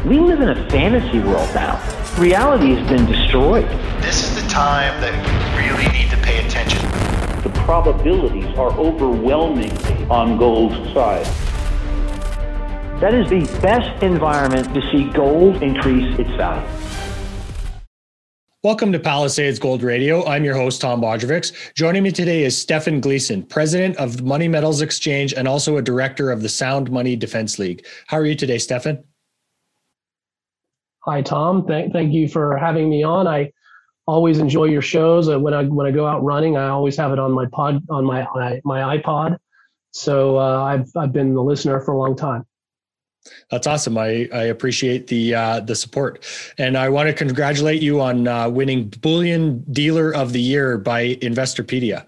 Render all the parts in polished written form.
We live in a fantasy world now. Reality has been destroyed. This is the time that we really need to pay attention. The probabilities are overwhelmingly on gold's side. That is the best environment to see gold increase its value. Welcome to Palisades Gold Radio. I'm your host, Tom Bodrovics. Joining me today is Stefan Gleason, president of Money Metals Exchange and also a director of the Sound Money Defense League. How are you today, Stefan? Hi, Tom. Thank you for having me on. I always enjoy your shows. When I go out running, I always have it on my iPod. So I've been a listener for a long time. That's awesome. I appreciate the support, and I want to congratulate you on winning Bullion Dealer of the Year by Investopedia.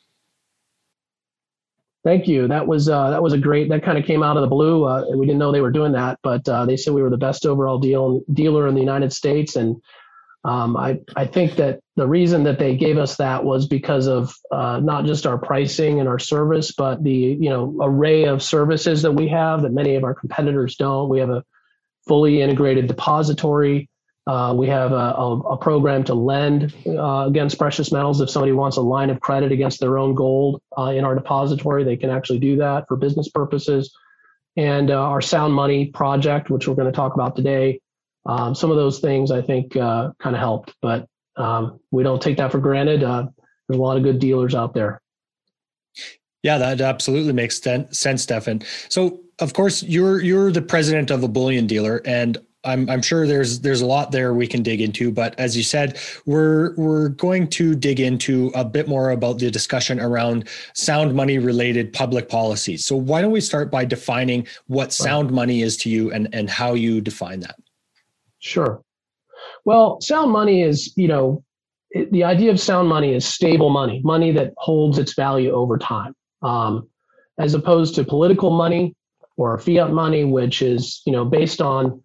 Thank you. That was a great. That kind of came out of the blue. We didn't know they were doing that, but they said we were the best overall dealer in the United States, and I think that the reason that they gave us that was because of not just our pricing and our service, but the array of services that we have that many of our competitors don't. We have a fully integrated depository. We have a program to lend against precious metals. If somebody wants a line of credit against their own gold in our depository, they can actually do that for business purposes. And our Sound Money project, which we're going to talk about today, some of those things I think kind of helped, but we don't take that for granted. There's a lot of good dealers out there. Yeah, that absolutely makes sense, Stefan. So, of course, you're the president of a bullion dealer, and I'm sure there's a lot there we can dig into. But as you said, we're going to dig into a bit more about the discussion around sound money related public policies. So why don't we start by defining what sound money is to you and how you define that? Sure. Well, sound money is, the idea of sound money is stable money, money that holds its value over time, as opposed to political money or fiat money, which is, based on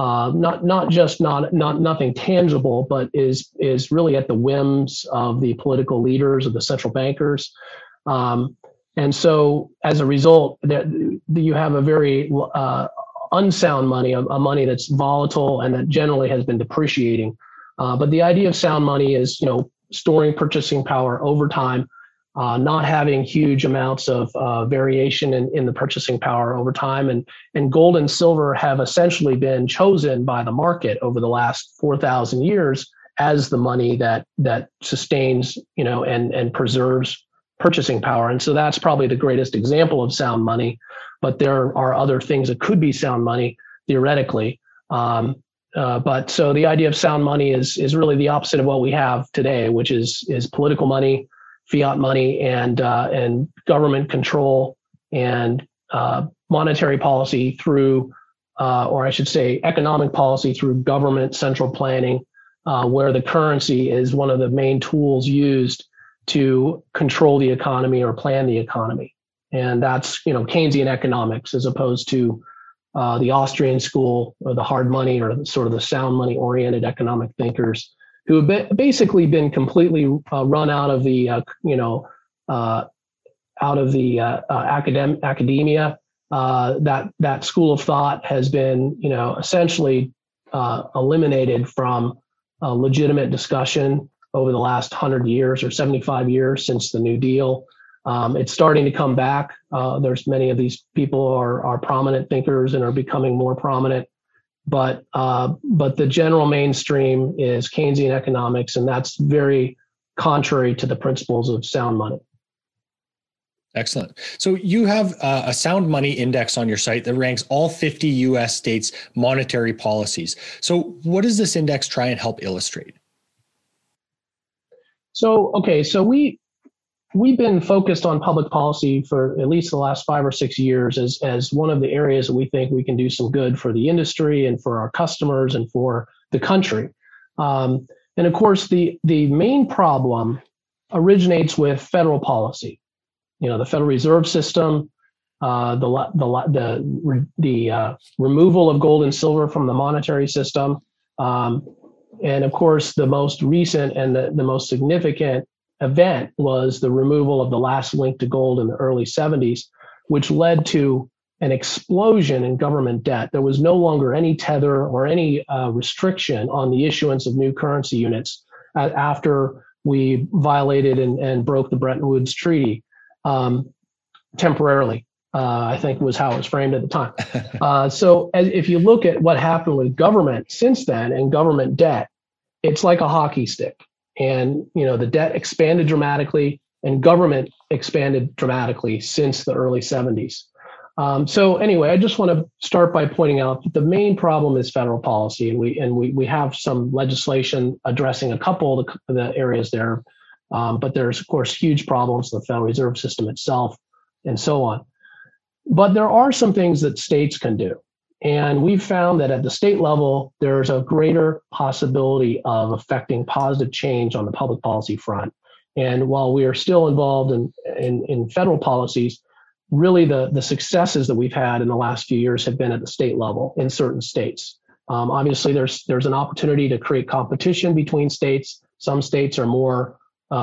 nothing tangible, but is really at the whims of the political leaders, of the central bankers. And so as a result, you have a very unsound money, a money that's volatile and that generally has been depreciating. But the idea of sound money is, storing purchasing power over time, not having huge amounts of variation in the purchasing power over time. And gold and silver have essentially been chosen by the market over the last 4,000 years as the money that sustains, and preserves purchasing power. And so that's probably the greatest example of sound money. But there are other things that could be sound money theoretically. But so the idea of sound money is really the opposite of what we have today, which is political money, fiat money, and government control and monetary policy through, or I should say, economic policy through government central planning, where the currency is one of the main tools used to control the economy or plan the economy. And that's, Keynesian economics, as opposed to the Austrian school or the hard money or sort of the sound money oriented economic thinkers who have basically been completely run out of the, academia. That school of thought has been, essentially eliminated from legitimate discussion over the last 100 years or 75 years since the New Deal. It's starting to come back. There's many of these people are prominent thinkers and are becoming more prominent, but the general mainstream is Keynesian economics, and that's very contrary to the principles of sound money. Excellent. So you have a sound money index on your site that ranks all 50 U.S. states' monetary policies. So what does this index try and help illustrate? So we've been focused on public policy for at least the last 5 or 6 years as one of the areas that we think we can do some good for the industry and for our customers and for the country. And of course, the main problem originates with federal policy. The Federal Reserve System, the removal of gold and silver from the monetary system, and of course, the most recent and the most significant event was the removal of the last link to gold in the early 70s, which led to an explosion in government debt. There was no longer any tether or any restriction on the issuance of new currency units after we violated and broke the Bretton Woods Treaty temporarily. I think was how it was framed at the time. So if you look at what happened with government since then and government debt, it's like a hockey stick. And the debt expanded dramatically and government expanded dramatically since the early 70s. So anyway, I just want to start by pointing out that the main problem is federal policy, and we have some legislation addressing a couple of the areas there, but there's of course huge problems with the Federal Reserve System itself, and so on. But there are some things that states can do, and we've found that at the state level there's a greater possibility of affecting positive change on the public policy front. And while we are still involved in federal policies, really the successes that we've had in the last few years have been at the state level in certain states. Obviously, there's an opportunity to create competition between states. Some states are more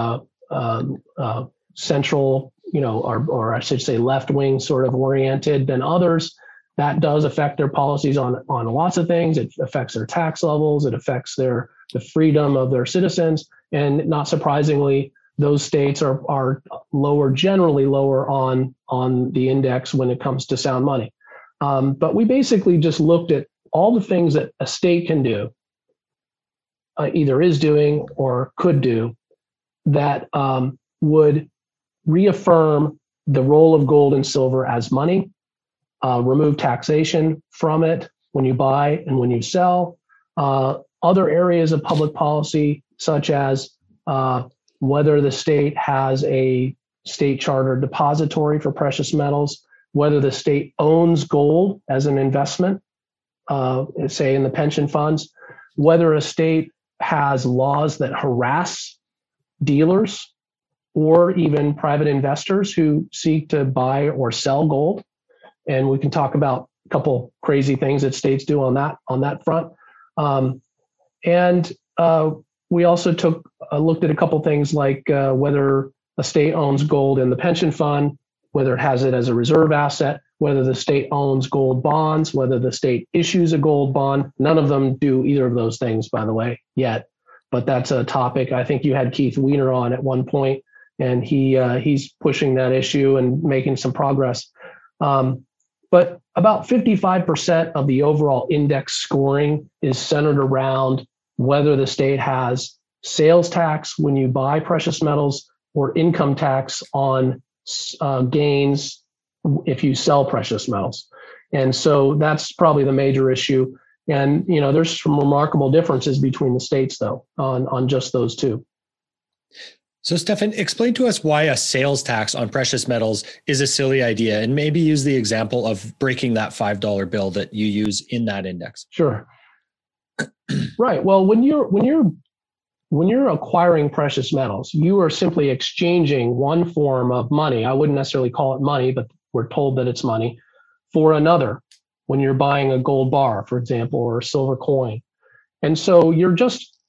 central, or I should say left-wing sort of oriented than others. That does affect their policies on lots of things. It affects their tax levels. It affects the freedom of their citizens. And not surprisingly, those states are generally lower on the index when it comes to sound money. But we basically just looked at all the things that a state can do, either is doing or could do, that would reaffirm the role of gold and silver as money, remove taxation from it when you buy and when you sell, other areas of public policy, such as whether the state has a state chartered depository for precious metals, whether the state owns gold as an investment, say in the pension funds, whether a state has laws that harass dealers or even private investors who seek to buy or sell gold. And we can talk about a couple crazy things that states do on that front. We also looked at a couple things like whether a state owns gold in the pension fund, whether it has it as a reserve asset, whether the state owns gold bonds, whether the state issues a gold bond. None of them do either of those things, by the way, yet. But that's a topic. I think you had Keith Weiner on at one point, and he's pushing that issue and making some progress. But about 55% of the overall index scoring is centered around whether the state has sales tax when you buy precious metals or income tax on gains if you sell precious metals. And so that's probably the major issue. And, there's some remarkable differences between the states, though, on just those two. So, Stefan, explain to us why a sales tax on precious metals is a silly idea, and maybe use the example of breaking that $5 bill that you use in that index. Sure. Right. Well, when you're acquiring precious metals, you are simply exchanging one form of money. I wouldn't necessarily call it money, but we're told that it's money, for another. When you're buying a gold bar, for example, or a silver coin. And so you're just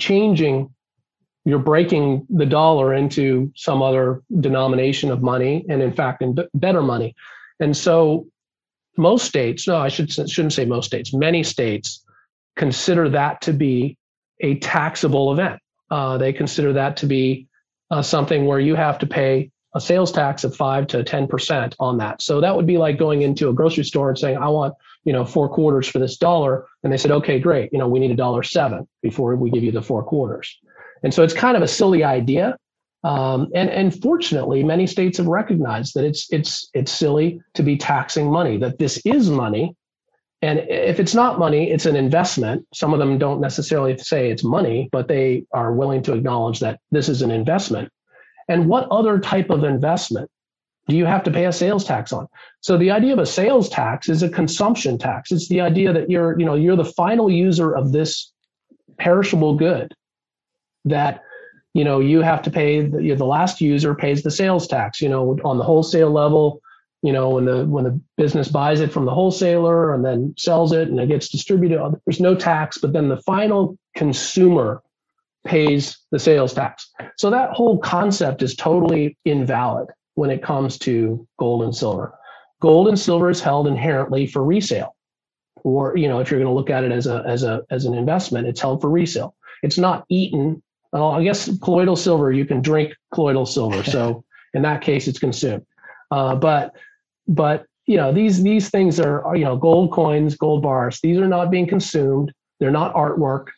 you're breaking the dollar into some other denomination of money, and in fact, in better money. And so most states, no, I shouldn't say most states, many states consider that to be a taxable event. They consider that to be something where you have to pay a sales tax of 5 to 10% on that. So that would be like going into a grocery store and saying, I want, 4 quarters for this dollar. And they said, okay, great. We need $1.07 before we give you the 4 quarters. And so it's kind of a silly idea. And fortunately, many states have recognized that it's silly to be taxing money, that this is money. And if it's not money, it's an investment. Some of them don't necessarily say it's money, but they are willing to acknowledge that this is an investment. And what other type of investment do you have to pay a sales tax on? So the idea of a sales tax is a consumption tax. It's the idea that you're the final user of this perishable good, that you have to pay. The last user pays the sales tax. On the wholesale level, when the business buys it from the wholesaler and then sells it and it gets distributed, there's no tax. But then the final consumer pays the sales tax. So that whole concept is totally invalid when it comes to gold and silver. gold and silver is held inherently for resale, or if you're going to look at it as an investment, it's held for resale. It's not eaten. Well, I guess colloidal silver, you can drink colloidal silver, so in that case, it's consumed. But these things are gold coins, gold bars. These are not being consumed. They're not artwork.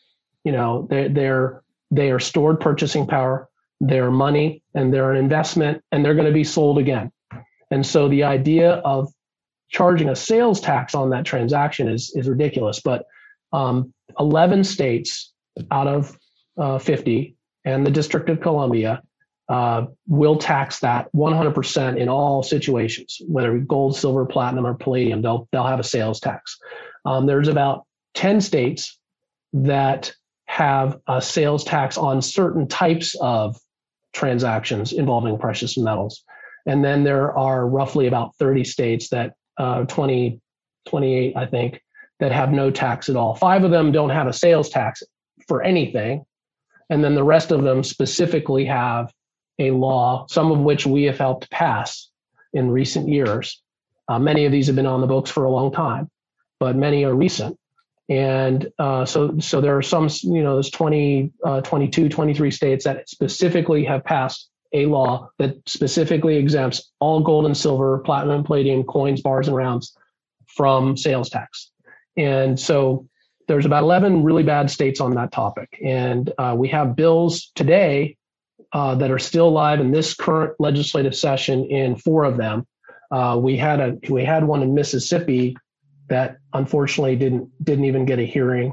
They are stored purchasing power. They're money, and they're an investment, and they're going to be sold again. And so the idea of charging a sales tax on that transaction is ridiculous. But 11 states out of 50 and the District of Columbia will tax that 100% in all situations, whether gold, silver, platinum, or palladium. They'll have a sales tax. There's about 10 states that have a sales tax on certain types of transactions involving precious metals. And then there are roughly about 30 states that 28, I think, that have no tax at all. 5 of them don't have a sales tax for anything. And then the rest of them specifically have a law, some of which we have helped pass in recent years. Many of these have been on the books for a long time, but many are recent. And so there are some, there's 22, 23 states that specifically have passed a law that specifically exempts all gold and silver, platinum and palladium, coins, bars, and rounds from sales tax. And so there's about 11 really bad states on that topic. And we have bills today that are still live in this current legislative session in 4 of them. We had one in Mississippi that unfortunately didn't even get a hearing.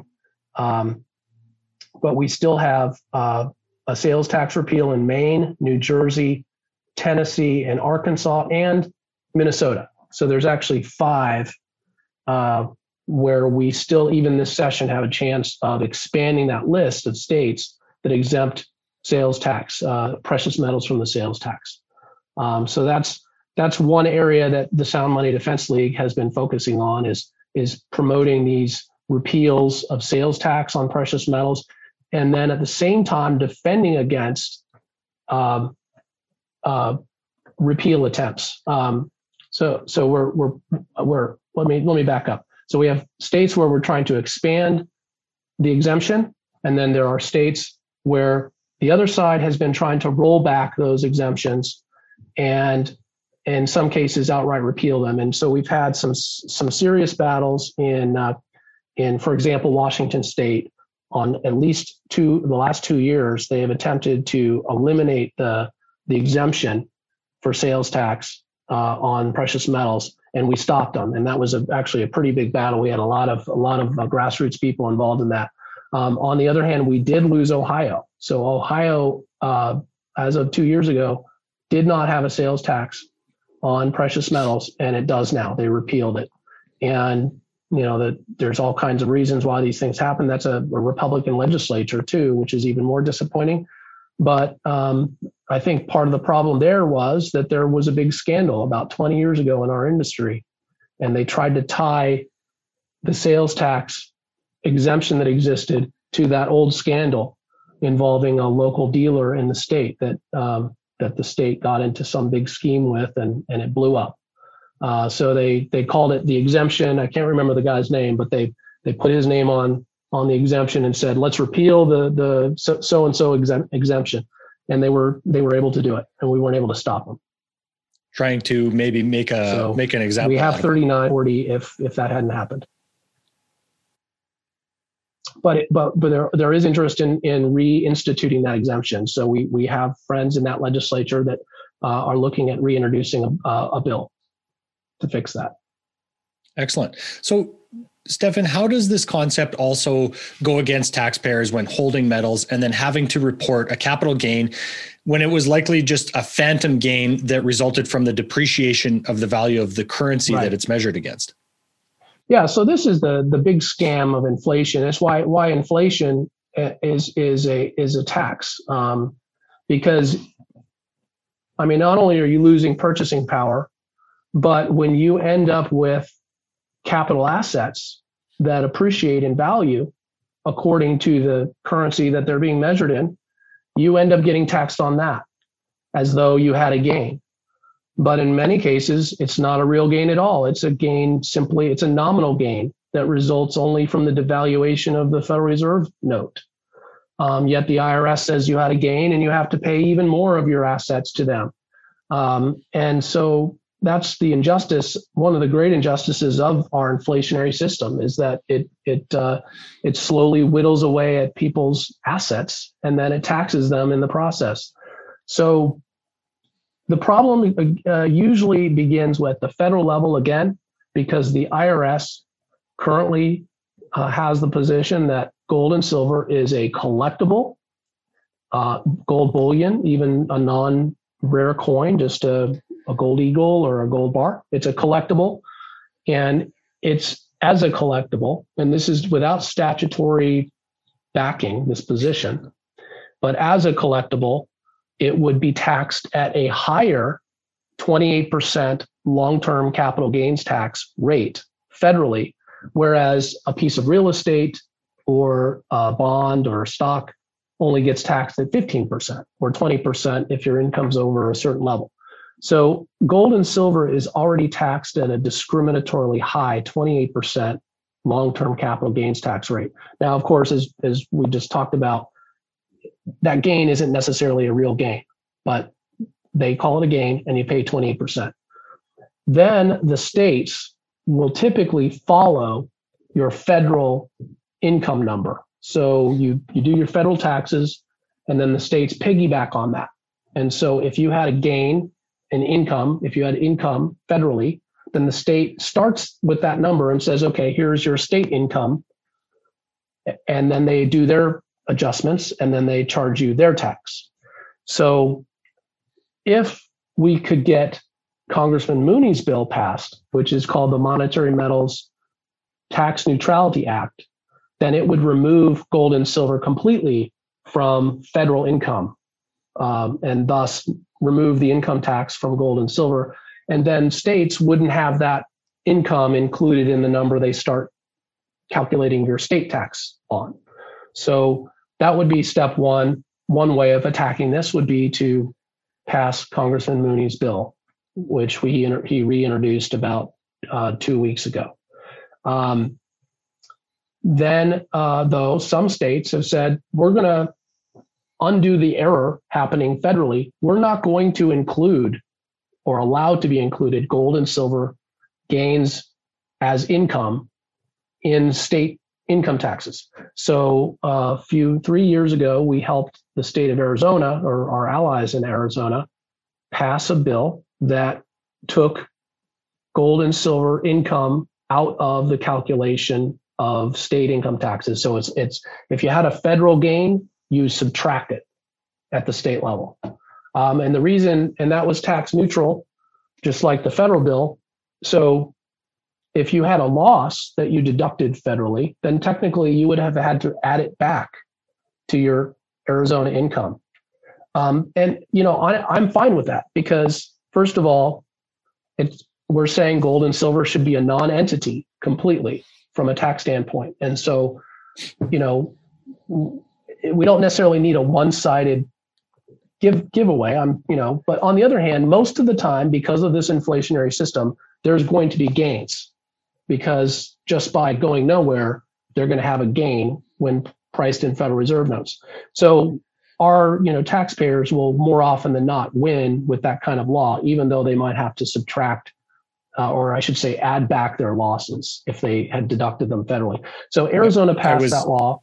But we still have a sales tax repeal in Maine, New Jersey, Tennessee, and Arkansas, and Minnesota. So there's actually 5 where we still, even this session, have a chance of expanding that list of states that exempt sales tax, precious metals from the sales tax. So that's one area that the Sound Money Defense League has been focusing on is promoting these repeals of sales tax on precious metals, and then at the same time defending against repeal attempts. So we're let me back up. So we have states where we're trying to expand the exemption, and then there are states where the other side has been trying to roll back those exemptions and in some cases outright repeal them. And so we've had some serious battles in, for example, Washington State. On at least the last 2 years, they have attempted to eliminate the exemption for sales tax on precious metals, and we stopped them. And that was actually a pretty big battle. We had a lot of grassroots people involved in that. On the other hand, we did lose Ohio. So Ohio, as of 2 years ago, did not have a sales tax on precious metals, and it does now. They repealed it. And there's all kinds of reasons why these things happen. That's a Republican legislature too, which is even more disappointing. But I think part of the problem there was that there was a big scandal about 20 years ago in our industry, and they tried to tie the sales tax exemption that existed to that old scandal involving a local dealer in the state that the state got into some big scheme with, and it blew up. So they called it the exemption. I can't remember the guy's name, but they put his name on the exemption and said, let's repeal the so-and-so exemption. And they were able to do it, and we weren't able to stop them. Trying to maybe make an example. We have 3940 if that hadn't happened. But there is interest in reinstituting that exemption. So we have friends in that legislature that are looking at reintroducing a bill to fix that. Excellent. So, Stefan, how does this concept also go against taxpayers when holding metals and then having to report a capital gain when it was likely just a phantom gain that resulted from the depreciation of the value of the currency that it's measured against? Yeah, so this is the big scam of inflation. That's why inflation is a tax, because not only are you losing purchasing power, but when you end up with capital assets that appreciate in value according to the currency that they're being measured in, you end up getting taxed on that as though you had a gain. But in many cases, it's not a real gain at all. It's a gain simply, it's a nominal gain that results only from the devaluation of the Federal Reserve note. Yet the IRS says you had a gain and you have to pay even more of your assets to them. And so that's the injustice. One of the great injustices of our inflationary system is that it slowly whittles away at people's assets and then it taxes them in the process. So the problem usually begins with the federal level again, because the IRS currently has the position that gold and silver is a collectible, gold bullion, even a non-rare coin, just a gold eagle or a gold bar. It's a collectible, and it's as a collectible, and this is without statutory backing, this position, but as a collectible, it would be taxed at a higher 28% long-term capital gains tax rate federally, whereas a piece of real estate or a bond or stock only gets taxed at 15% or 20% if your income's over a certain level. So gold and silver is already taxed at a discriminatorily high 28% long-term capital gains tax rate. Now, of course, as we just talked about, that gain isn't necessarily a real gain, but they call it a gain and you pay 28%. Then the states will typically follow your federal income number. So you do your federal taxes and then the states piggyback on that. And so if you had a gain in income, if you had income federally, then the state starts with that number and says, okay, here's your state income. And then they do their adjustments and then they charge you their tax. So if we could get Congressman Mooney's bill passed, which is called the Monetary Metals Tax Neutrality Act, then it would remove gold and silver completely from federal income, and thus remove the income tax from gold and silver. And then states wouldn't have that income included in the number they start calculating your state tax on. So that would be step one. One way of attacking this would be to pass Congressman Mooney's bill, which he reintroduced about 2 weeks ago. Then, though, some states have said, we're going to undo the error happening federally. We're not going to include or allow to be included gold and silver gains as income in state income taxes. So 3 years ago, we helped the state of Arizona, or our allies in Arizona, pass a bill that took gold and silver income out of the calculation of state income taxes. So it's if you had a federal gain, you subtract it at the state level. And the reason, and that was tax neutral, just like the federal bill. So if you had a loss that you deducted federally, then technically you would have had to add it back to your Arizona income. And, you know, I'm fine with that because, first of all, we're saying gold and silver should be a non-entity completely from a tax standpoint. And so, you know, we don't necessarily need a one-sided giveaway. But on the other hand, most of the time, because of this inflationary system, there's going to be gains, because just by going nowhere, they're going to have a gain when priced in Federal Reserve notes. So our, taxpayers will more often than not win with that kind of law, even though they might have to subtract, or I should say, add back their losses if they had deducted them federally. So Arizona passed that law.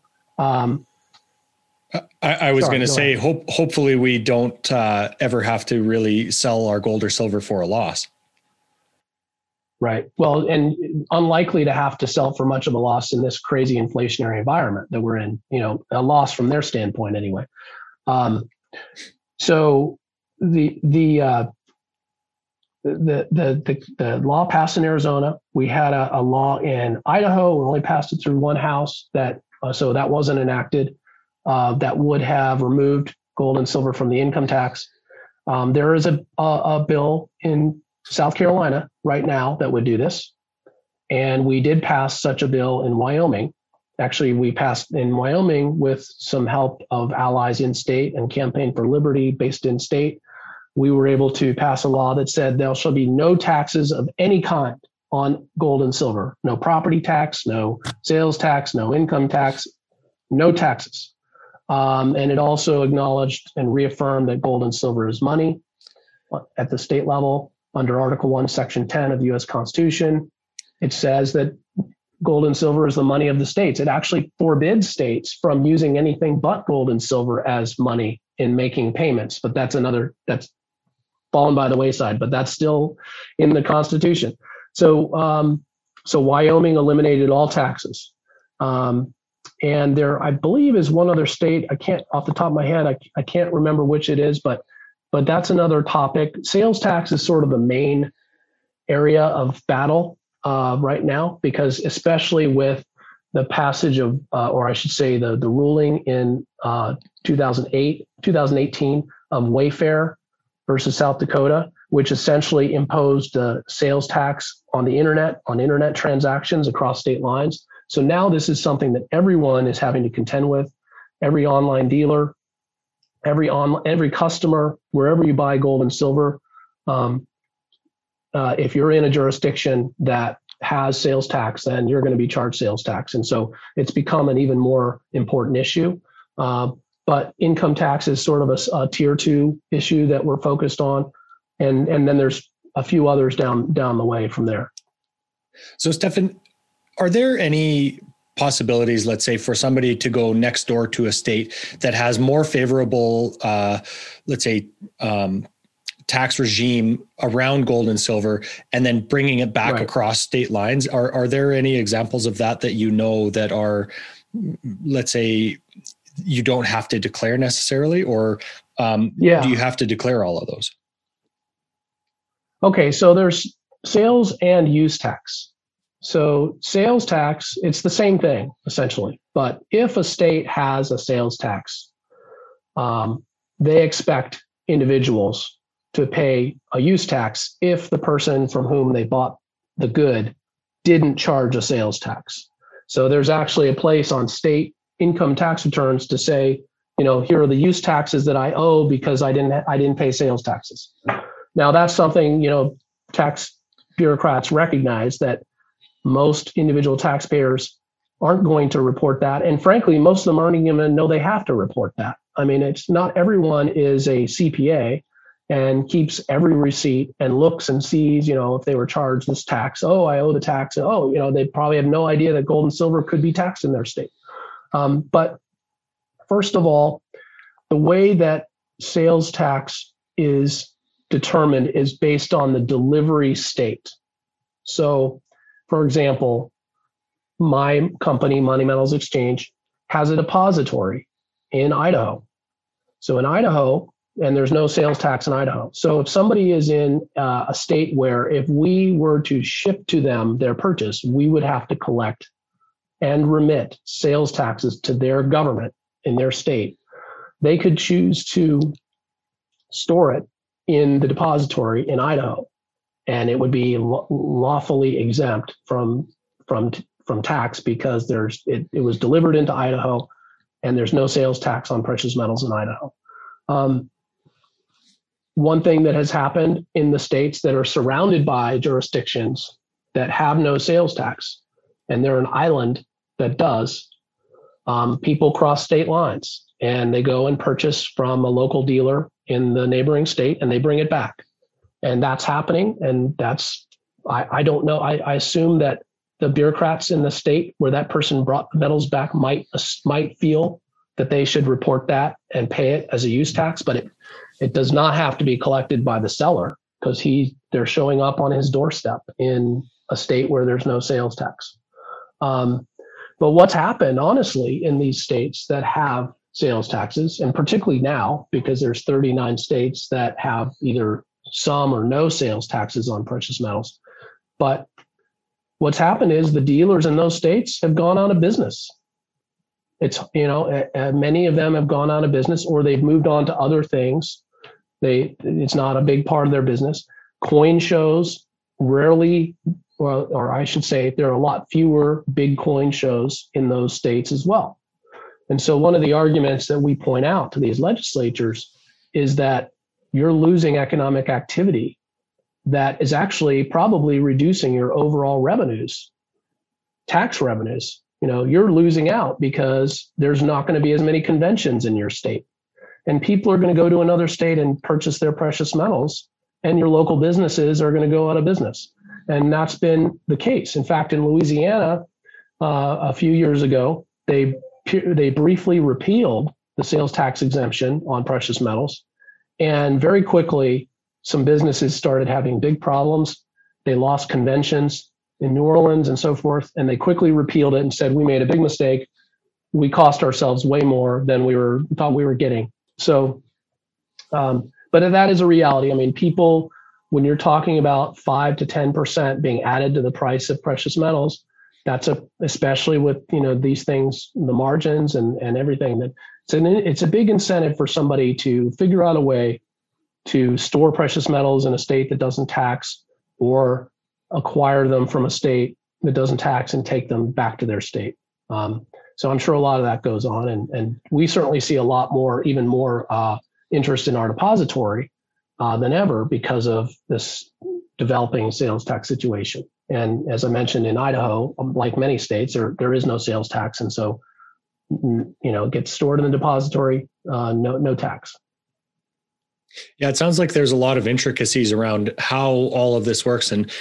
I was going to say, hopefully we don't ever have to really sell our gold or silver for a loss. Right. Well, and unlikely to have to sell for much of a loss in this crazy inflationary environment that we're in, a loss from their standpoint anyway. So the law passed in Arizona. We had a law in Idaho. We only passed it through one house so that wasn't enacted. That would have removed gold and silver from the income tax. There is a bill in South Carolina right now that would do this. And we did pass such a bill in Wyoming. Actually, we passed in Wyoming with some help of allies in state and Campaign for Liberty based in state. we were able to pass a law that said there shall be no taxes of any kind on gold and silver. No property tax, no sales tax, no income tax, no taxes. And it also acknowledged and reaffirmed that gold and silver is money at the state level. Under Article 1, Section 10 of the U.S. Constitution, it says that gold and silver is the money of the states. It actually forbids states from using anything but gold and silver as money in making payments. But that's fallen by the wayside, but that's still in the Constitution. So Wyoming eliminated all taxes. And there, I believe, is one other state. I can't, off the top of my head, I can't remember which it is, but that's another topic. Sales tax is sort of the main area of battle right now, because especially with the passage of, or I should say the ruling in 2018 of Wayfair versus South Dakota, which essentially imposed a sales tax on the internet, on internet transactions across state lines. So now this is something that everyone is having to contend with. Every online dealer, every customer, wherever you buy gold and silver, if you're in a jurisdiction that has sales tax, then you're going to be charged sales tax. And so it's become an even more important issue. But income tax is sort of a tier 2 issue that we're focused on. And then there's a few others down the way from there. So Stefan, are there any possibilities, let's say, for somebody to go next door to a state that has more favorable, let's say, tax regime around gold and silver, and then bringing it back across state lines? Are there any examples of that you know that are, let's say, you don't have to declare necessarily, or do you have to declare all of those? Okay, so there's sales and use tax. So sales tax, it's the same thing essentially, but if a state has a sales tax, they expect individuals to pay a use tax if the person from whom they bought the good didn't charge a sales tax. So there's actually a place on state income tax returns to say, here are the use taxes that I owe because I didn't pay sales taxes. Now that's something, tax bureaucrats recognize that most individual taxpayers aren't going to report that. And frankly, most of them aren't even know they have to report that. I mean, it's not everyone is a CPA and keeps every receipt and looks and sees, if they were charged this tax, I owe the tax. They probably have no idea that gold and silver could be taxed in their state. But first of all, the way that sales tax is determined is based on the delivery state. So, for example, my company, Money Metals Exchange, has a depository in Idaho. So in Idaho, and there's no sales tax in Idaho. So if somebody is in a state where if we were to ship to them their purchase, we would have to collect and remit sales taxes to their government in their state, they could choose to store it in the depository in Idaho, and it would be lawfully exempt from tax because it was delivered into Idaho, and there's no sales tax on precious metals in Idaho. One thing that has happened in the states that are surrounded by jurisdictions that have no sales tax, and they're an island that does, people cross state lines and they go and purchase from a local dealer in the neighboring state and they bring it back. And that's happening. And I don't know. I assume that the bureaucrats in the state where that person brought the metals back might feel that they should report that and pay it as a use tax, but it does not have to be collected by the seller because they're showing up on his doorstep in a state where there's no sales tax. But what's happened, honestly, in these states that have sales taxes, and particularly now, because there's 39 states that have either some or no sales taxes on precious metals. But what's happened is the dealers in those states have gone out of business. It's, many of them have gone out of business or they've moved on to other things. It's not a big part of their business. Coin shows rarely, or I should say, there are a lot fewer big coin shows in those states as well. And so one of the arguments that we point out to these legislatures is that you're losing economic activity that is actually probably reducing your overall revenues, tax revenues. You're losing out because there's not going to be as many conventions in your state. And people are going to go to another state and purchase their precious metals, and your local businesses are going to go out of business. And that's been the case. In fact, in Louisiana, a few years ago, they briefly repealed the sales tax exemption on precious metals. And very quickly, some businesses started having big problems. They lost conventions in New Orleans and so forth, and they quickly repealed it and said, we made a big mistake. We cost ourselves way more than we thought we were getting. So, but that is a reality. I mean, people, when you're talking about 5 to 10% being added to the price of precious metals, that's especially with these things, the margins and everything. That it's a big incentive for somebody to figure out a way to store precious metals in a state that doesn't tax, or acquire them from a state that doesn't tax and take them back to their state. So I'm sure a lot of that goes on, and we certainly see a lot more, even more interest in our depository than ever because of this developing sales tax situation. And as I mentioned, in Idaho, like many states, there is no sales tax, and so it gets stored in the depository, no tax. Yeah, it sounds like there's a lot of intricacies around how all of this works, and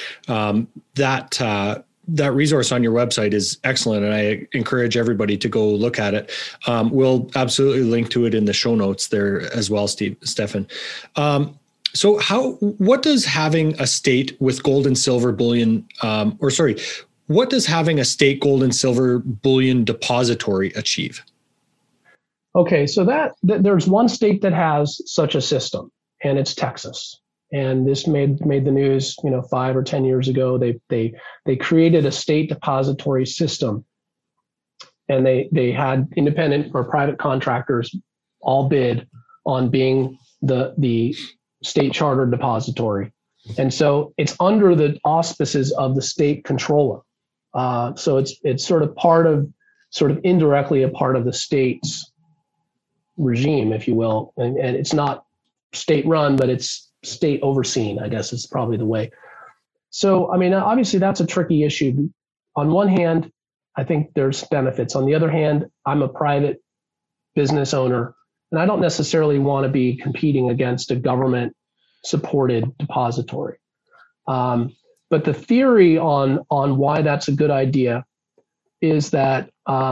that resource on your website is excellent, and I encourage everybody to go look at it. We'll absolutely link to it in the show notes there as well, Stefan. So what does having a state with gold and silver bullion, what does having a state gold and silver bullion depository achieve? Okay, so that there's one state that has such a system, and it's Texas. And this made the news, 5 or 10 years ago. They created a state depository system, and they had independent or private contractors all bid on being the state chartered depository. And so it's under the auspices of the state controller. So it's sort of indirectly a part of the state's regime, if you will. And it's not state run, but it's state overseen, I guess is probably the way. So, I mean, obviously that's a tricky issue. On one hand, I think there's benefits. On the other hand, I'm a private business owner, and I don't necessarily want to be competing against a government supported depository. But the theory on why that's a good idea is that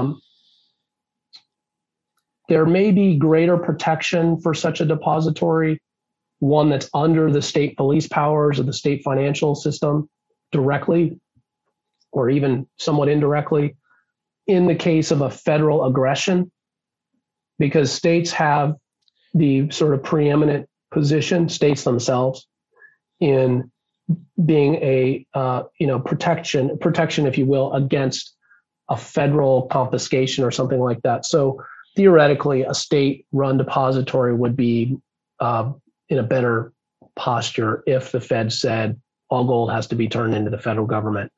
there may be greater protection for such a depository, one that's under the state police powers or the state financial system directly, or even somewhat indirectly, in the case of a federal aggression, because states have the sort of preeminent position, states themselves, in being a protection, if you will, against a federal confiscation or something like that. So theoretically, a state-run depository would be in a better posture if the Fed said all gold has to be turned into the federal government.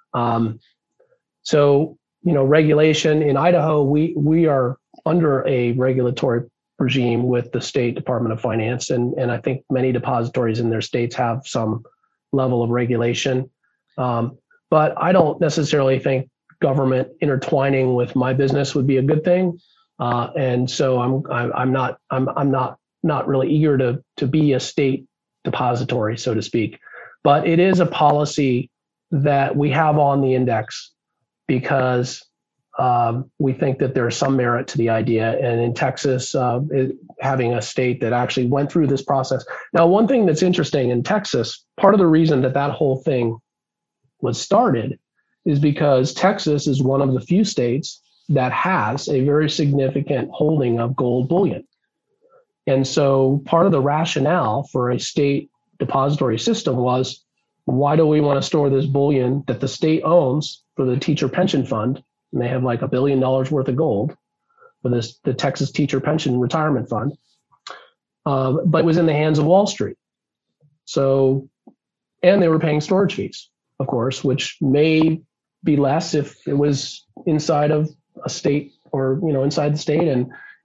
So, regulation in Idaho, we are under a regulatory regime with the State Department of Finance, and I think many depositories in their states have some level of regulation. But I don't necessarily think government intertwining with my business would be a good thing. And so I'm not really eager to be a state depository, so to speak. But it is a policy that we have on the index because we think that there's some merit to the idea. And in Texas, having a state that actually went through this process. Now, one thing that's interesting in Texas, part of the reason that whole thing was started is because Texas is one of the few states that has a very significant holding of gold bullion. And so part of the rationale for a state depository system was, why do we want to store this bullion that the state owns for the teacher pension fund? And they have like $1 billion worth of gold for the Texas Teacher Pension Retirement Fund. But it was in the hands of Wall Street. So, and they were paying storage fees, of course, which may be less if it was inside of a state or, inside the state. And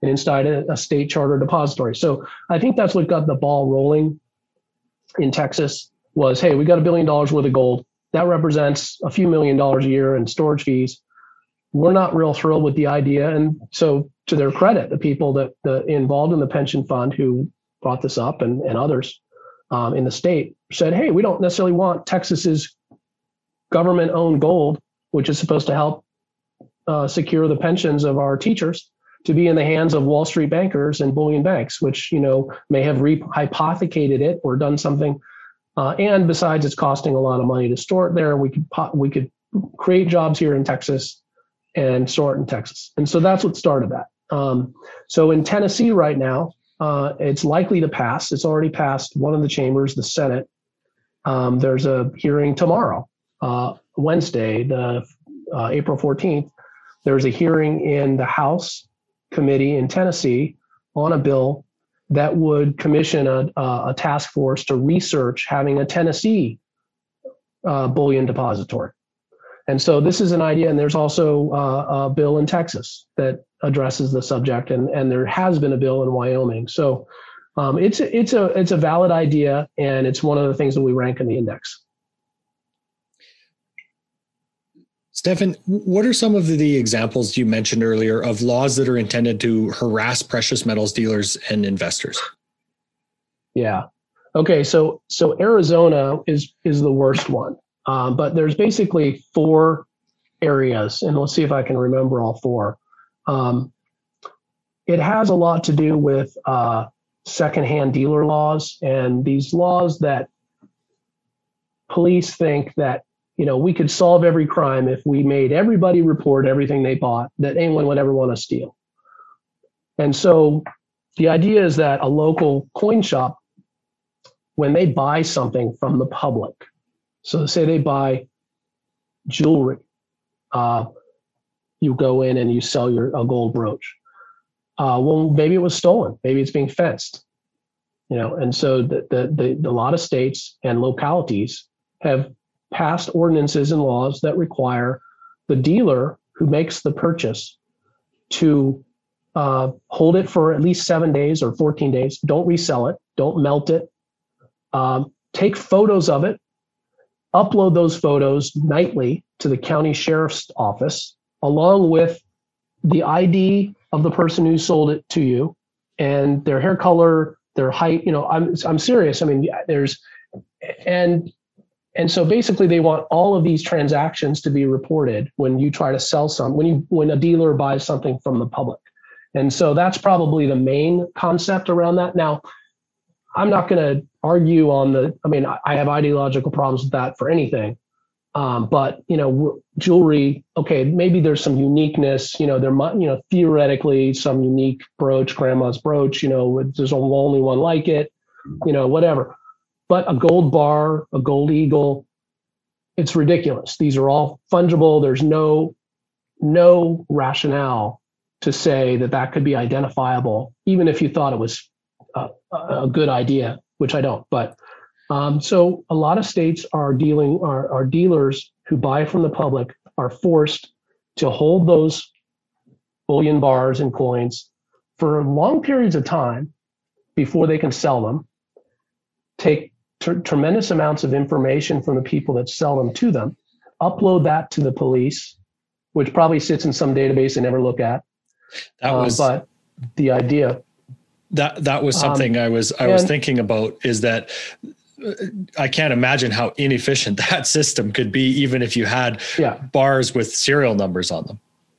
and inside a state charter depository. So I think that's what got the ball rolling in Texas was, hey, we got $1 billion worth of gold. That represents a few $1 million a year in storage fees. We're not real thrilled with the idea. And so to their credit, the people that involved in the pension fund who brought this up and others in the state said, hey, we don't necessarily want Texas's government-owned gold, which is supposed to help secure the pensions of our teachers, to be in the hands of Wall Street bankers and bullion banks, which, may have hypothecated it or done something. And besides, it's costing a lot of money to store it there. We could create jobs here in Texas and store it in Texas. And so that's what started that. So in Tennessee right now, it's likely to pass. It's already passed one of the chambers, the Senate. There's a hearing tomorrow, Wednesday, the April 14th. There's a hearing in the House committee in Tennessee on a bill that would commission a task force to research having a Tennessee bullion depository. And so this is an idea, and there's also a bill in Texas that addresses the subject, and there has been a bill in Wyoming. So it's a valid idea, and it's one of the things that we rank in the index. Stefan, what are some of the examples you mentioned earlier of laws that are intended to harass precious metals dealers and investors? Yeah. Okay. So Arizona is the worst one, but there's basically 4 areas, and let's see if I can remember all 4. It has a lot to do with secondhand dealer laws, and these laws that police think that we could solve every crime if we made everybody report everything they bought that anyone would ever want to steal. And so the idea is that a local coin shop, when they buy something from the public, so say they buy jewelry, you go in and you sell a gold brooch. Well, maybe it was stolen. Maybe it's being fenced. And so a lot of states and localities have passed ordinances and laws that require the dealer who makes the purchase to hold it for at least 7 days or 14 days. Don't resell it. Don't melt it. Take photos of it. Upload those photos nightly to the county sheriff's office, along with the ID of the person who sold it to you and their hair color, their height. I'm serious. I mean, and so basically they want all of these transactions to be reported when you try to sell when a dealer buys something from the public. And so that's probably the main concept around that. Now, I'm not going to argue I have ideological problems with that for anything. But jewelry, okay, maybe there's some uniqueness, there might, theoretically some unique brooch, grandma's brooch, there's only one like it, whatever. But a gold bar, a gold eagle, it's ridiculous. These are all fungible. There's no rationale to say that could be identifiable, even if you thought it was a good idea, which I don't. But so a lot of states are dealers who buy from the public are forced to hold those bullion bars and coins for long periods of time before they can sell them, take tremendous amounts of information from the people that sell them to them, upload that to the police, which probably sits in some database they never look at. But the idea that was something I was thinking about, is that I can't imagine how inefficient that system could be, even if you had bars with serial numbers on them.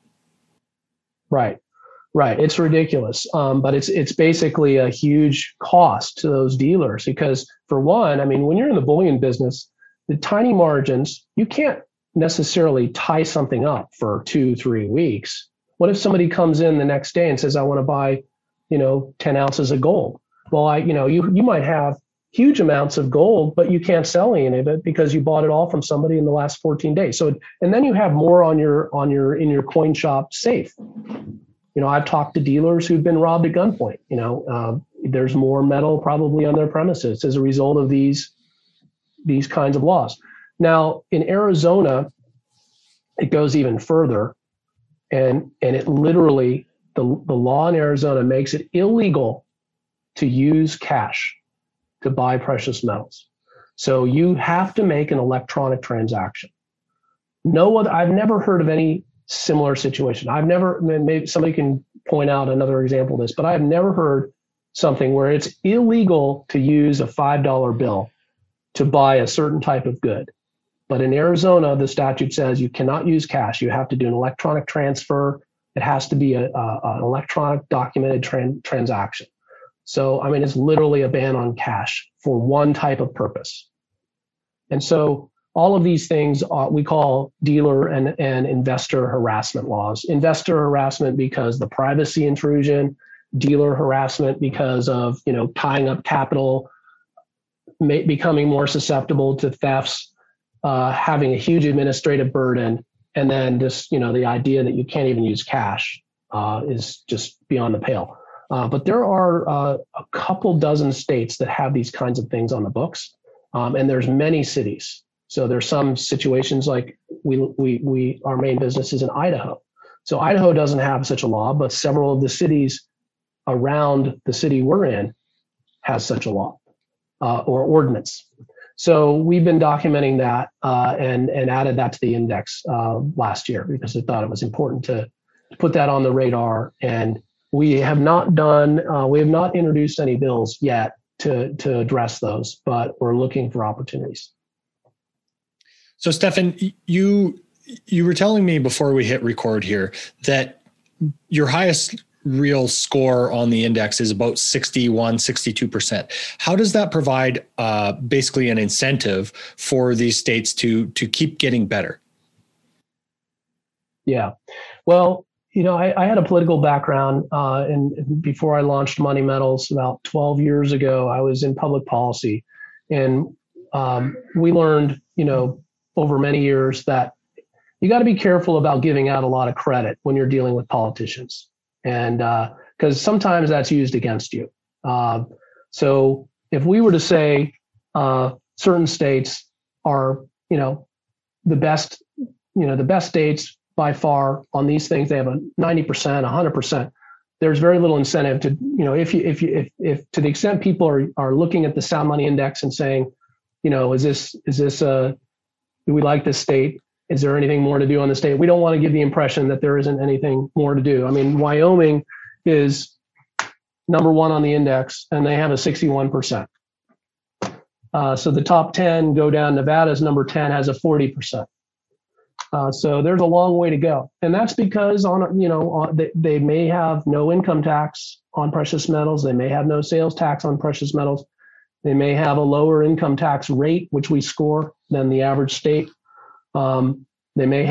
Right. It's ridiculous. But it's basically a huge cost to those dealers because, for one, when you're in the bullion business, the tiny margins, you can't necessarily tie something up for 2-3 weeks. What if somebody comes in the next day and says, I want to buy, 10 ounces of gold? Well, you might have huge amounts of gold, but you can't sell any of it because you bought it all from somebody in the last 14 days. So, and then you have more in your coin shop safe. I've talked to dealers who've been robbed at gunpoint. There's more metal probably on their premises as a result of these kinds of laws. Now, in Arizona, it goes even further, and it literally the law in Arizona makes it illegal to use cash to buy precious metals. So you have to make an electronic transaction. I've never heard of any similar situation. Maybe somebody can point out another example of this, but I've never heard something where it's illegal to use a $5 bill to buy a certain type of good. But in Arizona, the statute says you cannot use cash. You have to do an electronic transfer. It has to be an electronic documented transaction. So, I mean, it's literally a ban on cash for one type of purpose. And so all of these things we call dealer and investor harassment laws. Investor harassment because the privacy intrusion, dealer harassment because of, tying up capital, becoming more susceptible to thefts, having a huge administrative burden, and then just, the idea that you can't even use cash is just beyond the pale. But there are a couple dozen states that have these kinds of things on the books, and there's many cities. So there's some situations like our main business is in Idaho. So Idaho doesn't have such a law, but several of the cities around the city we're in has such a law or ordinance. So we've been documenting that and added that to the index last year because I thought it was important to put that on the radar. And we have not introduced any bills yet to address those, but we're looking for opportunities. So Stefan, you were telling me before we hit record here that your highest real score on the index is about 61, 62%. How does that provide basically an incentive for these states to keep getting better? Yeah, well, I had a political background, and before I launched Money Metals about 12 years ago, I was in public policy, and we learned, over many years that you got to be careful about giving out a lot of credit when you're dealing with politicians, and because sometimes that's used against you. So if we were to say certain states are, the best states by far on these things, they have a 90%, 100%. There's very little incentive to, if to the extent people are looking at the Sound Money Index and saying, do we like this state? Is there anything more to do on the state? We don't want to give the impression that there isn't anything more to do. I mean, Wyoming is number one on the index, and they have a 61%. So the top 10 go down. Nevada's number 10 has a 40%. So there's a long way to go, and that's because they may have no income tax on precious metals. They may have no sales tax on precious metals. They may have a lower income tax rate, which we score, than the average state. They may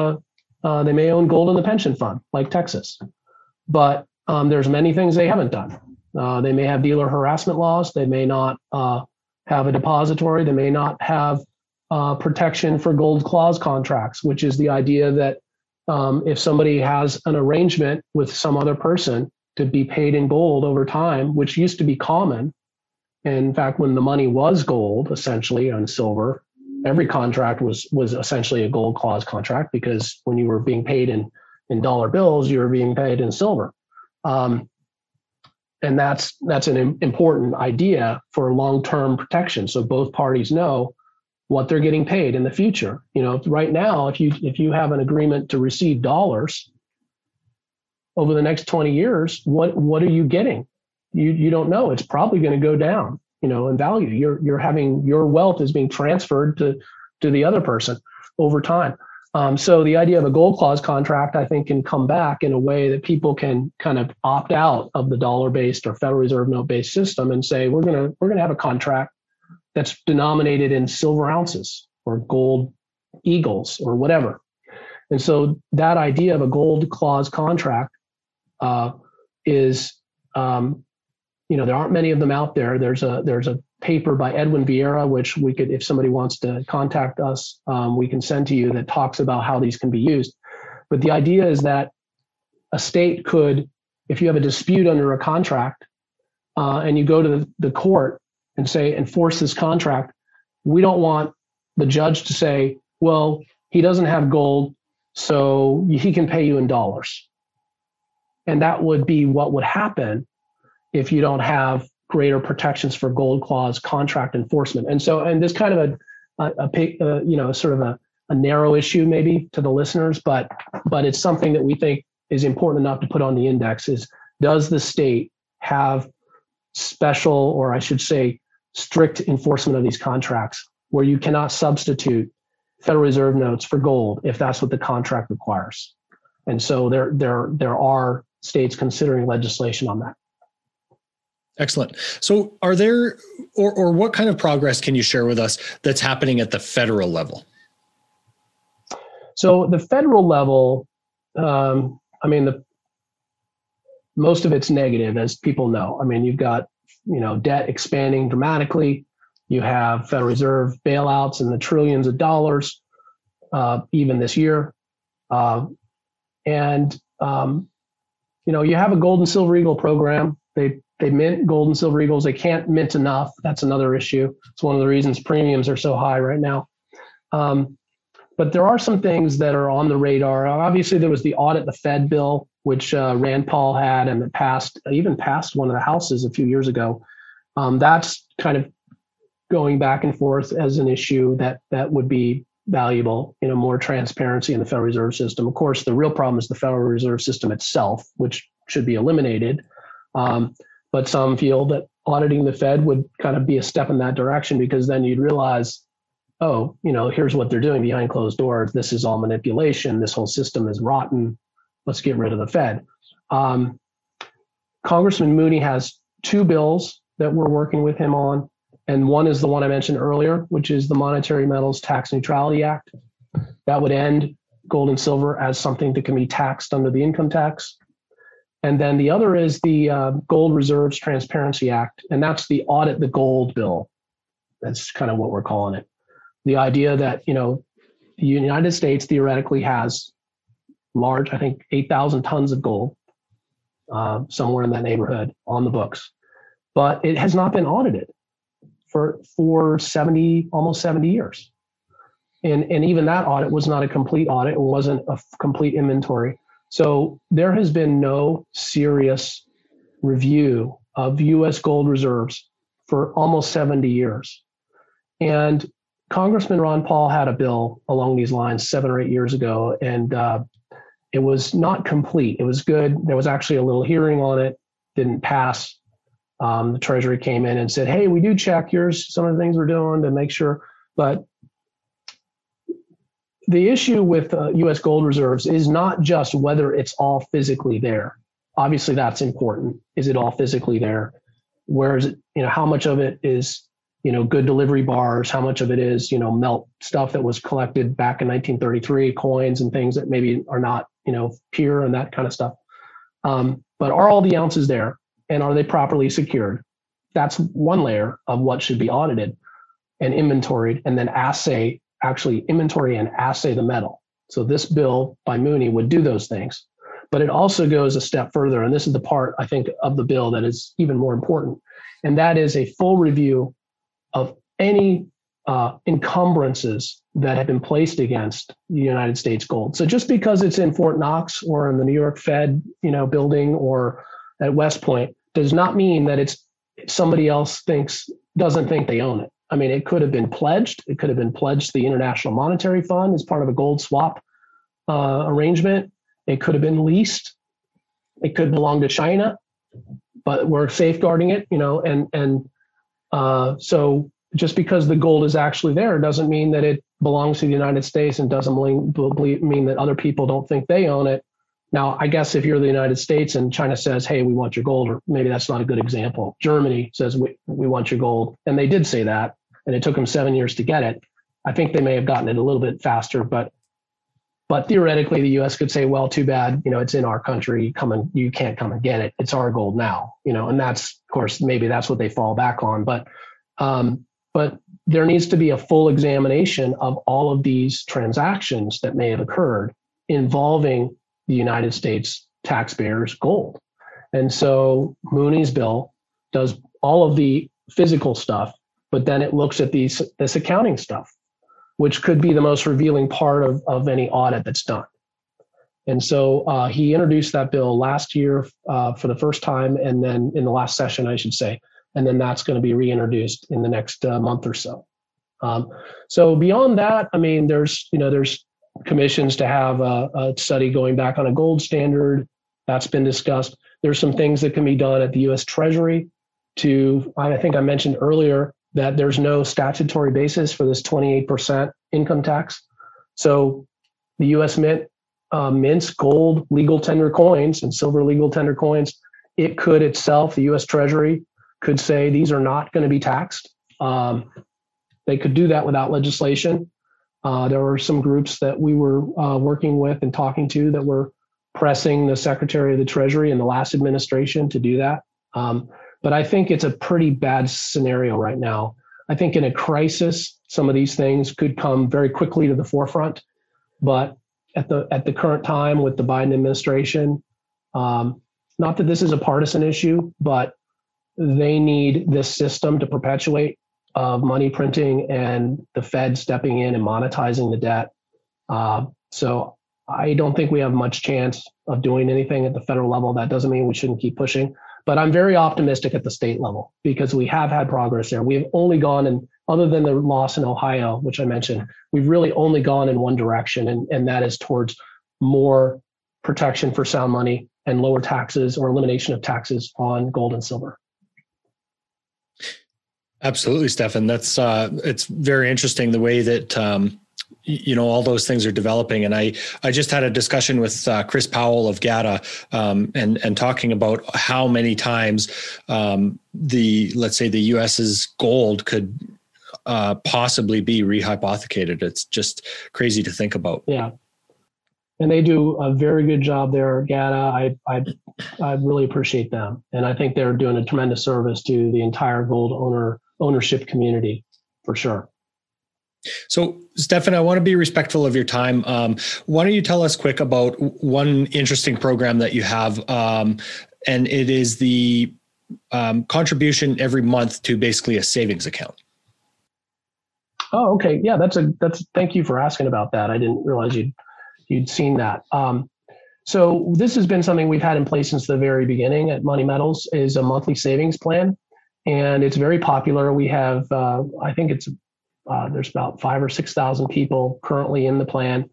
own gold in the pension fund, like Texas. But there's many things they haven't done. They may have dealer harassment laws. They may not have a depository. They may not have protection for gold clause contracts, which is the idea that if somebody has an arrangement with some other person to be paid in gold over time, which used to be common. And in fact, when the money was gold, essentially, and silver, every contract was essentially a gold clause contract, because when you were being paid in dollar bills, you were being paid in silver. And that's an important idea for long-term protection. So both parties know what they're getting paid in the future. Right now, if you have an agreement to receive dollars over the next 20 years, what are you getting? You don't know. It's probably going to go down, in value. Your wealth is being transferred to the other person over time. So the idea of a gold clause contract, I think, can come back in a way that people can kind of opt out of the dollar-based or Federal Reserve note-based system and say, we're gonna have a contract that's denominated in silver ounces or gold eagles or whatever. And so that idea of a gold clause contract is, there aren't many of them out there. There's a paper by Edwin Vieira, which we could, if somebody wants to contact us, we can send to you, that talks about how these can be used. But the idea is that a state could, if you have a dispute under a contract and you go to the court and say, enforce this contract, we don't want the judge to say, well, he doesn't have gold, so he can pay you in dollars. And that would be what would happen if you don't have greater protections for gold clause contract enforcement. And this kind of sort of a narrow issue maybe to the listeners, but it's something that we think is important enough to put on the index is, does the state have special, or I should say, strict enforcement of these contracts where you cannot substitute Federal Reserve notes for gold if that's what the contract requires? And so there are states considering legislation on that. Excellent. So are there, or what kind of progress can you share with us that's happening at the federal level? So the federal level, most of it's negative, as people know. I mean, you've got, debt expanding dramatically. You have Federal Reserve bailouts in the trillions of dollars, even this year. You have a gold and silver eagle program. They mint gold and silver eagles. They can't mint enough. That's another issue. It's one of the reasons premiums are so high right now. But there are some things that are on the radar. Obviously, there was the audit the Fed bill, which Rand Paul had, and it passed one of the houses a few years ago. That's kind of going back and forth as an issue that would be valuable, more transparency in the Federal Reserve System. Of course, the real problem is the Federal Reserve System itself, which should be eliminated. But some feel that auditing the Fed would kind of be a step in that direction, because then you'd realize, here's what they're doing behind closed doors. This is all manipulation. This whole system is rotten. Let's get rid of the Fed. Congressman Mooney has two bills that we're working with him on. And one is the one I mentioned earlier, which is the Monetary Metals Tax Neutrality Act. That would end gold and silver as something that can be taxed under the income tax. And then the other is the Gold Reserves Transparency Act, and that's the Audit the Gold bill. That's kind of what we're calling it. The idea that, the United States theoretically has large, I think 8,000 tons of gold, somewhere in that neighborhood on the books, but it has not been audited for almost 70 years. And even that audit was not a complete audit. It wasn't a complete inventory. So there has been no serious review of U.S. gold reserves for almost 70 years. And Congressman Ron Paul had a bill along these lines 7 or 8 years ago, and it was not complete. It was good. There was actually a little hearing on it, didn't pass. The Treasury came in and said, hey, we do check. Here's some of the things we're doing to make sure. But the issue with U.S. gold reserves is not just whether it's all physically there. Obviously, that's important. Is it all physically there? Where is it? How much of it is, good delivery bars? How much of it is, melt stuff that was collected back in 1933, coins and things that maybe are not, pure and that kind of stuff. But are all the ounces there, and are they properly secured? That's one layer of what should be audited and inventoried, and then actually inventory and assay the metal. So this bill by Mooney would do those things, but it also goes a step further. And this is the part, I think, of the bill that is even more important. And that is a full review of any encumbrances that have been placed against the United States gold. So just because it's in Fort Knox or in the New York Fed, building, or at West Point, does not mean that it's somebody else doesn't think they own it. I mean, it could have been pledged. It could have been pledged to the International Monetary Fund as part of a gold swap arrangement. It could have been leased. It could belong to China, but we're safeguarding it, so just because the gold is actually there doesn't mean that it belongs to the United States, and doesn't mean that other people don't think they own it. Now, I guess if you're the United States and China says, hey, we want your gold, or maybe that's not a good example. Germany says, we want your gold. And they did say that, and it took them 7 years to get it. I think they may have gotten it a little bit faster, but theoretically the U.S. could say, well, too bad, it's in our country, you can't come and get it. It's our gold now, and that's, of course, maybe that's what they fall back on. But there needs to be a full examination of all of these transactions that may have occurred involving the United States taxpayers' gold. And so Mooney's bill does all of the physical stuff, but then it looks at this accounting stuff, which could be the most revealing part of any audit that's done. And so he introduced that bill last year for the first time, and then in the last session, I should say, and then that's going to be reintroduced in the next month or so. So beyond that, I mean, there's commissions to have a study going back on a gold standard. That's been discussed. There's some things that can be done at the U.S. Treasury I think I mentioned earlier that there's no statutory basis for this 28% income tax. So the U.S. Mint mints gold legal tender coins and silver legal tender coins. It could itself, the U.S. Treasury could say these are not going to be taxed. They could do that without legislation. There were some groups that we were working with and talking to that were pressing the Secretary of the Treasury in the last administration to do that. But I think it's a pretty bad scenario right now. I think in a crisis, some of these things could come very quickly to the forefront. But at the current time with the Biden administration, not that this is a partisan issue, but they need this system to perpetuate of money printing and the Fed stepping in and monetizing the debt. So I don't think we have much chance of doing anything at the federal level. That doesn't mean we shouldn't keep pushing, but I'm very optimistic at the state level because we have had progress there. We've only gone in, other than the loss in Ohio, which I mentioned, we've really only gone in one direction, and that is towards more protection for sound money and lower taxes or elimination of taxes on gold and silver. Absolutely, Stefan. That's it's very interesting the way that all those things are developing. And I just had a discussion with Chris Powell of GATA and talking about how many times let's say the US's gold could possibly be rehypothecated. It's just crazy to think about. Yeah. And they do a very good job there, GATA. I really appreciate them. And I think they're doing a tremendous service to the entire gold ownership community, for sure. So, Stefan, I want to be respectful of your time. Why don't you tell us quick about one interesting program that you have, and it is the contribution every month to basically a savings account. Oh, okay. Yeah, thank you for asking about that. I didn't realize you'd seen that. So this has been something we've had in place since the very beginning at Money Metals, is a monthly savings plan. And it's very popular. We have, I think there's about 5,000 or 6,000 people currently in the plan.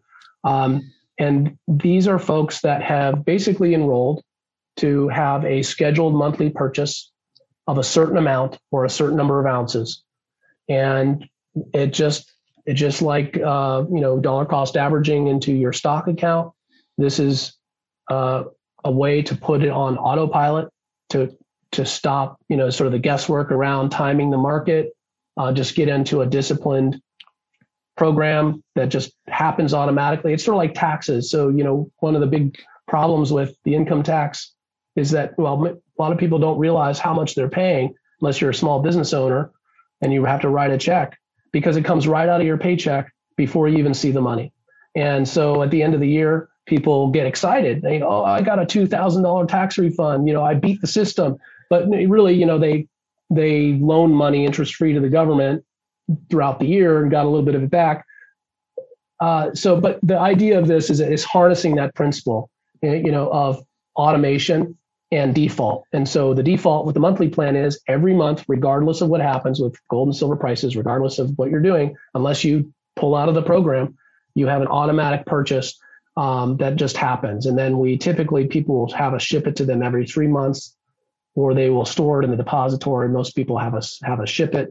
And these are folks that have basically enrolled to have a scheduled monthly purchase of a certain amount or a certain number of ounces. And it just like, dollar cost averaging into your stock account. This is a way to put it on autopilot to stop, sort of the guesswork around timing the market, just get into a disciplined program that just happens automatically. It's sort of like taxes. So, one of the big problems with the income tax is that, a lot of people don't realize how much they're paying unless you're a small business owner and you have to write a check, because it comes right out of your paycheck before you even see the money. And so at the end of the year, people get excited. They, I got a $2,000 tax refund. I beat the system. But really, they loan money interest-free to the government throughout the year and got a little bit of it back. But the idea of this is harnessing that principle, of automation and default. And so the default with the monthly plan is every month, regardless of what happens with gold and silver prices, regardless of what you're doing, unless you pull out of the program, you have an automatic purchase that just happens. And then people will have us ship it to them every 3 months, or they will store it in the depository. Most people have us ship it.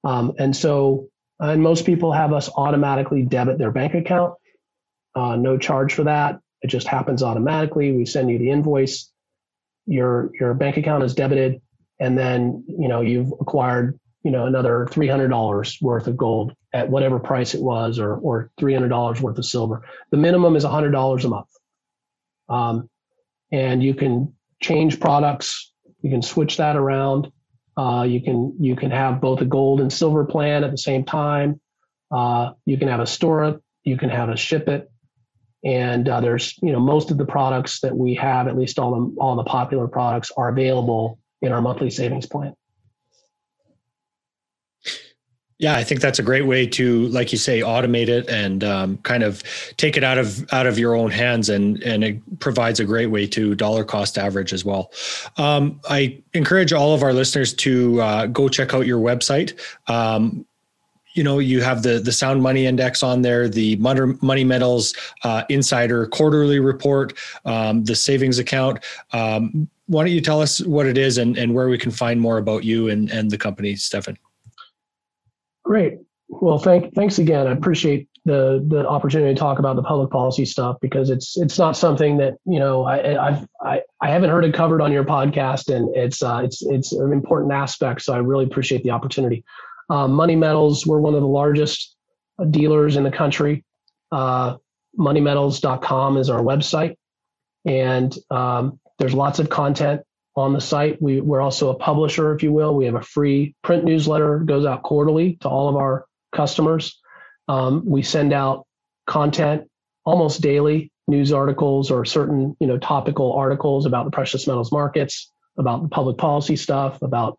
And most people have us automatically debit their bank account. No charge for that. It just happens automatically. We send you the invoice. Your bank account is debited, and then you've acquired another $300 worth of gold at whatever price it was, or $300 worth of silver. The minimum is $100 a month, and you can change products. You can switch that around. You can have both a gold and silver plan at the same time. You can have a store it. You can have a ship it. And there's, most of the products that we have, at least all the popular products, are available in our monthly savings plan. Yeah, I think that's a great way to, like you say, automate it and kind of take it out of your own hands, and it provides a great way to dollar cost average as well. I encourage all of our listeners to go check out your website. You have the Sound Money Index on there, the Money Metals Insider Quarterly Report, the savings account. Why don't you tell us what it is and where we can find more about you and the company, Stefan? Great. Well, thanks again. I appreciate the opportunity to talk about the public policy stuff, because it's not something that I haven't heard it covered on your podcast, and it's an important aspect. So I really appreciate the opportunity. Money Metals, we're one of the largest dealers in the country. Moneymetals.com is our website, and there's lots of content on the site. We're also a publisher, if you will. We have a free print newsletter that goes out quarterly to all of our customers. We send out content almost daily, news articles or certain topical articles about the precious metals markets, about the public policy stuff, about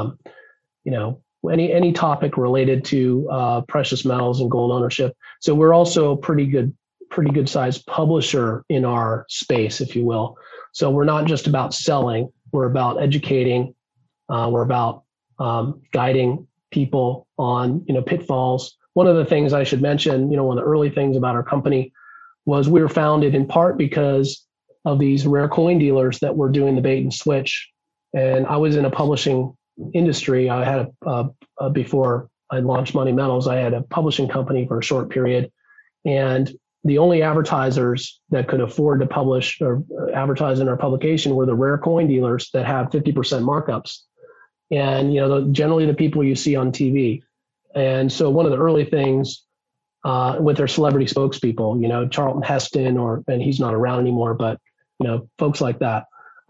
any topic related to precious metals and gold ownership. So we're also a pretty good sized publisher in our space, if you will. So we're not just about selling. We're about educating. We're about guiding people on pitfalls. One of the things I should mention, one of the early things about our company was we were founded in part because of these rare coin dealers that were doing the bait and switch. And I was in a publishing industry. I had before I launched Money Metals, I had a publishing company for a short period, and the only advertisers that could afford to publish or advertise in our publication were the rare coin dealers that have 50% markups. And, generally the people you see on TV. And so one of the early things with their celebrity spokespeople, Charlton Heston, and he's not around anymore, but, folks like that.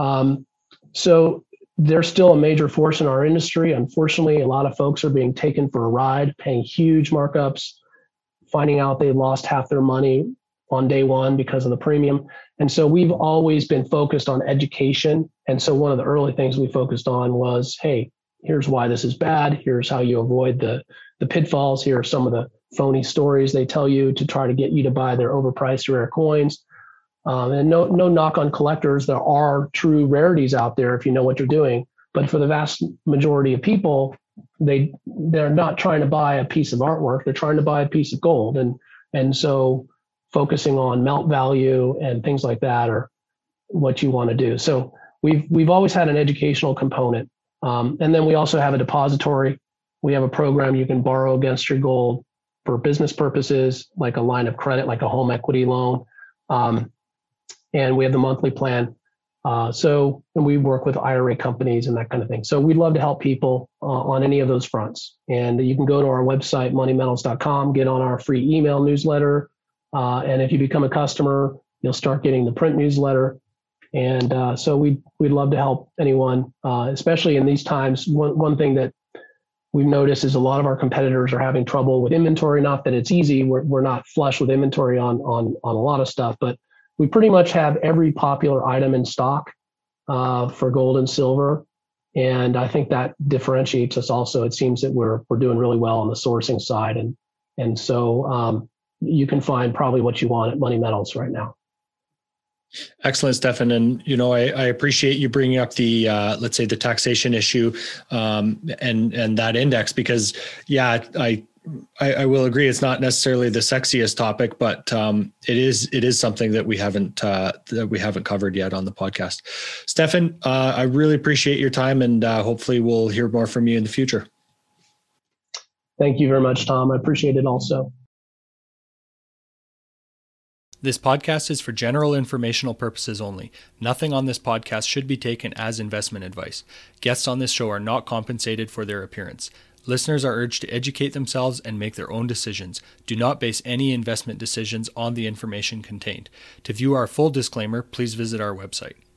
So they're still a major force in our industry. Unfortunately, a lot of folks are being taken for a ride, paying huge markups, finding out they lost half their money on day one because of the premium. And so we've always been focused on education. And so one of the early things we focused on was, hey, here's why this is bad. Here's how you avoid the pitfalls. Here are some of the phony stories they tell you to try to get you to buy their overpriced rare coins. And no knock on collectors. There are true rarities out there if you know what you're doing. But for the vast majority of people, they're not trying to buy a piece of artwork. They're trying to buy a piece of gold. And so focusing on melt value and things like that are what you want to do. So we've always had an educational component. And then we also have a depository. We have a program you can borrow against your gold for business purposes, like a line of credit, like a home equity loan. And we have the monthly plan. And we work with IRA companies and that kind of thing. So we'd love to help people on any of those fronts. And you can go to our website, moneymetals.com, get on our free email newsletter. And if you become a customer, you'll start getting the print newsletter. And so we'd love to help anyone, especially in these times. One thing that we've noticed is a lot of our competitors are having trouble with inventory. Not that it's easy. We're not flush with inventory on a lot of stuff, but we pretty much have every popular item in stock for gold and silver. And I think that differentiates us also. It seems that we're doing really well on the sourcing side. And so you can find probably what you want at Money Metals right now. Excellent, Stefan. And, I appreciate you bringing up the, let's say the taxation issue and that index, because I will agree. It's not necessarily the sexiest topic, but it is something that we haven't covered yet on the podcast. Stefan, I really appreciate your time, and hopefully we'll hear more from you in the future. Thank you very much, Tom. I appreciate it also. This podcast is for general informational purposes only. Nothing on this podcast should be taken as investment advice. Guests on this show are not compensated for their appearance. Listeners are urged to educate themselves and make their own decisions. Do not base any investment decisions on the information contained. To view our full disclaimer, please visit our website.